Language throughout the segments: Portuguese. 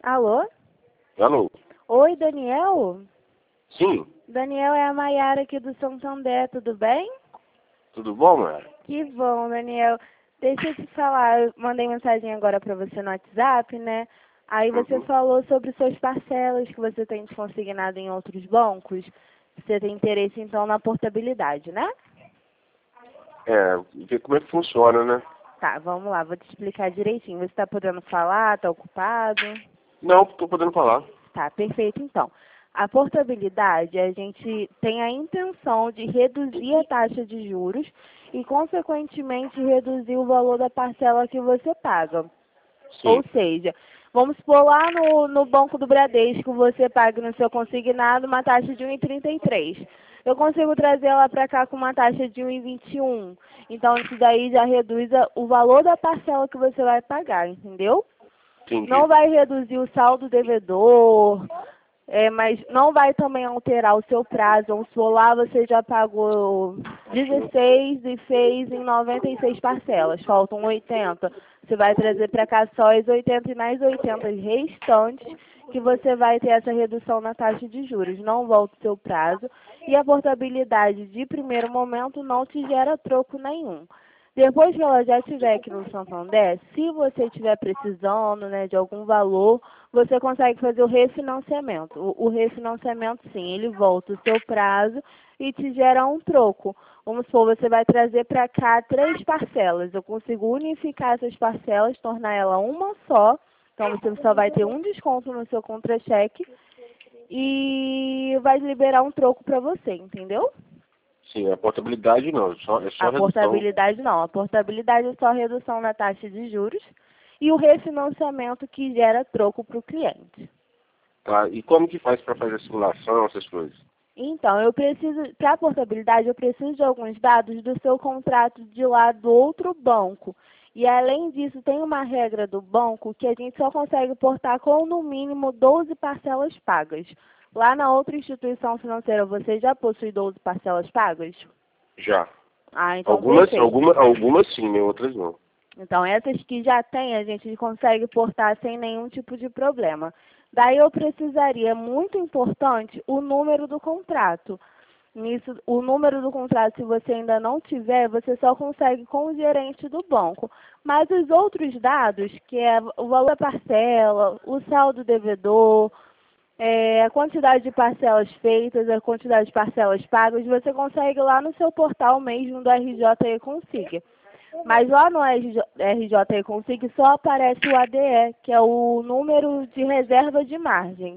Alô? Alô? Oi, Daniel? Sim, Daniel, é a Maiara aqui do Santander, tudo bem? tudo bom, Mara? Que bom, Daniel. Deixa eu te falar, eu mandei mensagem agora para você no WhatsApp, né? Aí você falou sobre suas parcelas que você tem consignado em outros bancos. Você tem interesse, então, na portabilidade, né? Ver como é que funciona, né? Tá, vamos lá, vou te explicar direitinho. Você está podendo falar? Está ocupado? Não, tô podendo falar. Tá, perfeito então. A portabilidade, a gente tem a intenção de reduzir a taxa de juros e, consequentemente, reduzir o valor da parcela que você paga. Ou Sim, seja, vamos supor lá no Banco do Bradesco, você paga no seu consignado uma taxa de 1,33. Eu consigo trazer ela para cá com uma taxa de 1,21. Então, isso daí já reduz o valor da parcela que você vai pagar, entendeu? entendi. Não vai reduzir o saldo devedor, mas não vai também alterar o seu prazo. Vamos supor, lá você já pagou 16 e fez em 96 parcelas, faltam 80. Você vai trazer para cá só as 80 e nas 80 restantes que você vai ter essa redução na taxa de juros. Não volta o seu prazo e a portabilidade de primeiro momento não te gera troco nenhum. Depois que ela já estiver aqui no Santander, se você estiver precisando, né, de algum valor, você consegue fazer o refinanciamento. O refinanciamento, sim, ele volta o seu prazo e te gera um troco. Vamos supor, você vai trazer para cá 3 parcelas. Eu consigo unificar essas parcelas, tornar ela uma só. Então, você só vai ter um desconto no seu contra-cheque e vai liberar um troco para você, entendeu? Sim, a portabilidade não, é só A redução. portabilidade não. A portabilidade é só redução na taxa de juros e o refinanciamento que gera troco para o cliente. Tá? E como que faz para fazer a simulação, essas coisas? Então, para a portabilidade, eu preciso de alguns dados do seu contrato de lá do outro banco. E, além disso, tem uma regra do banco que a gente só consegue portar com, no mínimo, 12 parcelas pagas. Lá na outra instituição financeira, você já possui 12 parcelas pagas? Já. Ah, então Algumas, perfeito. algumas sim, né? Outras não. Então, essas que já tem, a gente consegue portar sem nenhum tipo de problema. Daí eu precisaria, muito importante, o número do contrato. Nisso, o número do contrato, se você ainda não tiver, você só consegue com o gerente do banco. Mas os outros dados, que é o valor da parcela, o saldo devedor, a quantidade de parcelas feitas, a quantidade de parcelas pagas, você consegue lá no seu portal mesmo do RJ Consiga. Mas lá no RJ Consiga só aparece o ADE, que é o número de reserva de margem.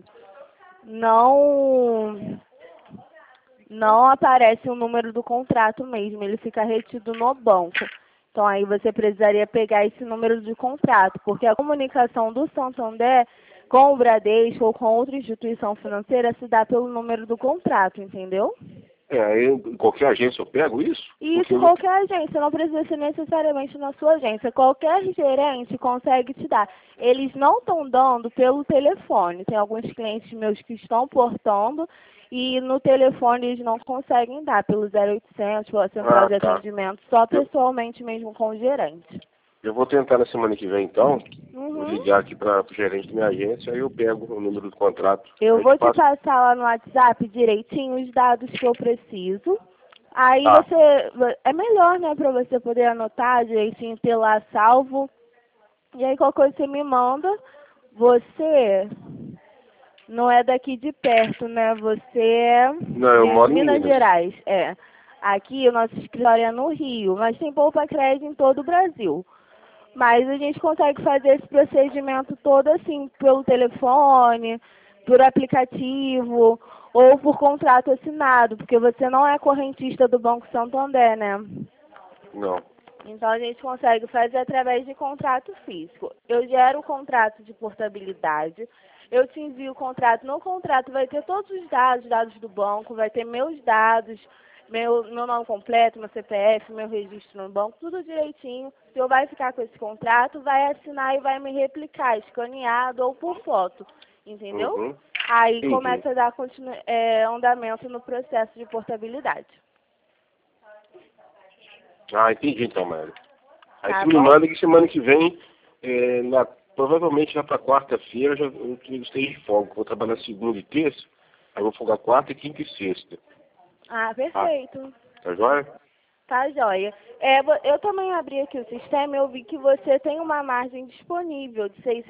Não, não aparece o número do contrato mesmo, ele fica retido no banco. Então aí você precisaria pegar esse número de contrato, porque a comunicação do Santander com o Bradesco ou com outra instituição financeira se dá pelo número do contrato, entendeu? Aí em qualquer agência eu pego isso? E Porque isso eu não... qualquer agência, não precisa ser necessariamente na sua agência. Qualquer gerente consegue te dar. Eles não estão dando pelo telefone. Tem alguns clientes meus que estão portando e no telefone eles não conseguem dar pelo 0800, pela central Ah, de tá. atendimento, só Eu, pessoalmente mesmo com o gerente. eu vou tentar na semana que vem, então. Vou Uhum. ligar aqui para o gerente da minha agência, aí eu pego o número do contrato. Eu Aí eu te vou te passo. passar lá no WhatsApp direitinho os dados que eu preciso. Aí Tá. é melhor, né, para você poder anotar direitinho, ter lá salvo. E aí qualquer coisa você me manda. Você não é daqui de perto, né? Você é Não, eu de moro em Minas Minas. Gerais. É. Aqui o nosso escritório é no Rio, mas tem poupa crédito em todo o Brasil. Mas a gente consegue fazer esse procedimento todo assim, pelo telefone, por aplicativo ou por contrato assinado, porque você não é correntista do Banco Santander, né? Não. Então a gente consegue fazer através de contrato físico. Eu gero o contrato de portabilidade, eu te envio o contrato. No contrato vai ter todos os dados do banco, vai ter meus dados, meu nome completo, meu CPF, meu registro no banco, tudo direitinho. O senhor vai ficar com esse contrato, vai assinar e vai me replicar, escaneado ou por foto, entendeu? Uhum. Aí Entendi. começa a dar andamento no processo de portabilidade. Ah, entendi então, Mário. Aí Tá você me bom? manda que semana que vem, Provavelmente já para quarta-feira eu esteja de folga. Vou trabalhar segunda e terça, aí vou folgar quarta, quinta e sexta. Ah, perfeito. Tá joia? Tá joia. Eu também abri aqui o sistema e eu vi que você tem uma margem disponível de R$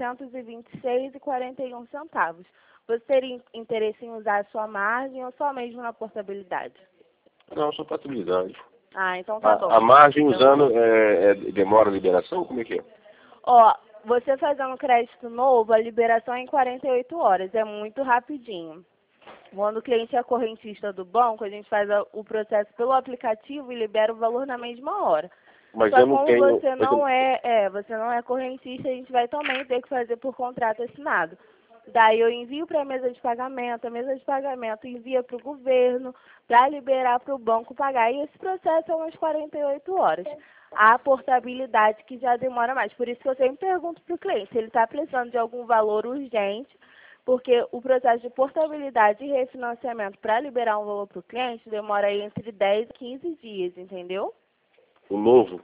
626,41. Você teria interesse em usar a sua margem ou só mesmo na portabilidade? Não, só portabilidade. Ah, então tá bom. A margem usando demora a liberação? Como é que é? Ó, você fazendo crédito novo, a liberação é em 48 horas, é muito rapidinho. Quando o cliente é correntista do banco, a gente faz o processo pelo aplicativo e libera o valor na mesma hora. Mas Só eu não como tenho... você você não é correntista, a gente vai também ter que fazer por contrato assinado. Daí eu envio para a mesa de pagamento envia para o governo, para liberar para o banco pagar. E esse processo é umas 48 horas. A portabilidade que já demora mais. Por isso que eu sempre pergunto para o cliente se ele está precisando de algum valor urgente, porque o processo de portabilidade e refinanciamento para liberar um valor para o cliente demora aí entre 10 e 15 dias, entendeu? O novo?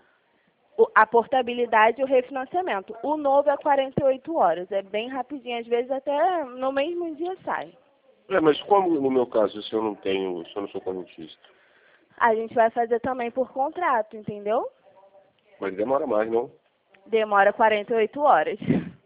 A portabilidade e o refinanciamento. O novo é 48 horas, é bem rapidinho, às vezes até no mesmo dia sai. Mas como no meu caso, se eu não sou correntista? A gente vai fazer também por contrato, entendeu? Mas demora mais, não? Demora 48 horas.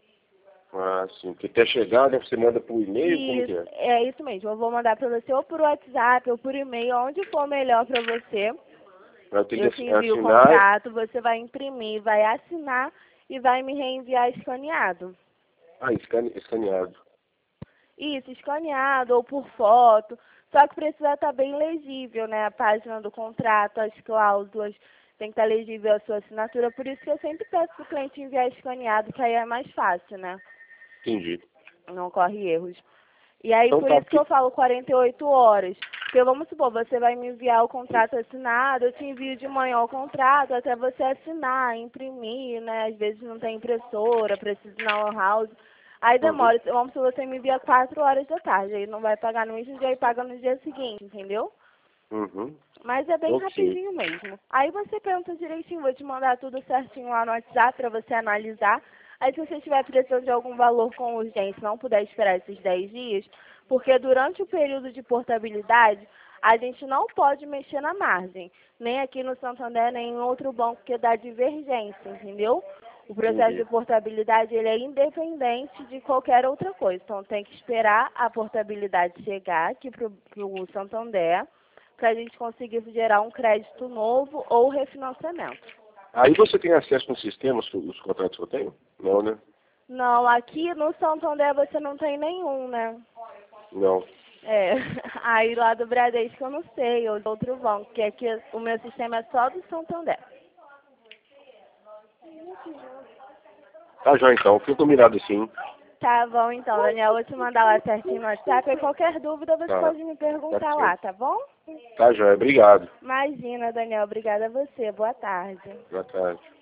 Ah, sim. Porque até chegar, né, você manda por e-mail, como que é? É isso mesmo, eu vou mandar para você ou por WhatsApp ou por e-mail, onde for melhor para você. Eu tenho Eu que te envio o assinar... contrato, você vai imprimir, vai assinar e vai me reenviar escaneado. Ah, escaneado. Isso, escaneado ou por foto. Só que precisa estar bem legível, né? A página do contrato, as cláusulas, tem que estar legível a sua assinatura. Por isso que eu sempre peço para o cliente enviar escaneado, que aí é mais fácil, né? Entendi. Não corre erros. E aí, Então por tá, isso que eu falo 48 horas. Porque, vamos supor, você vai me enviar o contrato assinado, eu te envio de manhã o contrato até você assinar, imprimir, né? Às vezes não tem impressora, precisa ir na lan house. Aí demora, vamos supor, você me envia 4 horas da tarde, aí não vai pagar no mesmo dia e paga no dia seguinte, entendeu? Mas é bem Ok. rapidinho mesmo. Aí você pensa direitinho, vou te mandar tudo certinho lá no WhatsApp para você analisar. Aí se você estiver precisando de algum valor com urgência, não puder esperar esses 10 dias, porque durante o período de portabilidade, a gente não pode mexer na margem, nem aqui no Santander, nem em outro banco que dá divergência, entendeu? O processo de portabilidade ele é independente de qualquer outra coisa. Então tem que esperar a portabilidade chegar aqui para o Santander, para a gente conseguir gerar um crédito novo ou refinanciamento. Aí você tem acesso no sistema, os contratos que eu tenho? Não, né? Não, aqui no Santander você não tem nenhum, né? Não. Aí lá do Bradesco eu não sei, ou do outro banco, porque aqui o meu sistema é só do Santander. Tá já então, fica combinado assim. Tá bom então, Daniel, eu vou te mandar lá certinho no WhatsApp, e qualquer dúvida você pode me perguntar lá, tá bom? Tá já, obrigado. Imagina, Daniel, obrigada a você, boa tarde. Boa tarde.